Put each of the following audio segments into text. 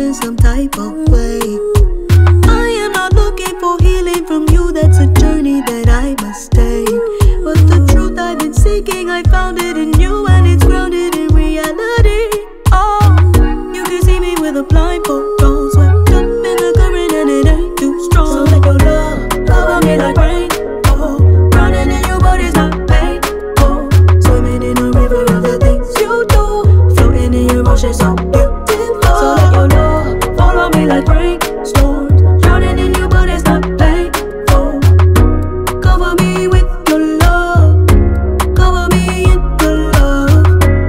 in some type of way. I am not looking for healing from you, that's a journey that I must take. But the truth I've been seeking, I found it in you, and it's grounded in reality. Oh, you can see me with a blindfold on, swept up in the current and it ain't too strong. So let your love cover me like rain. Oh, drowning in your body's not pain. Oh, swimming in a river of the things you do, floating in your ocean so beautiful. So let your love follow me like rain, storms, drowning in your body's not pain. Oh, cover me with your love, cover me in your love.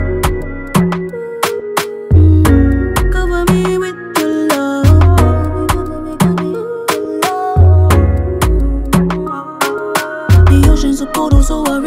Cover me with your love. The ocean's a portal, so I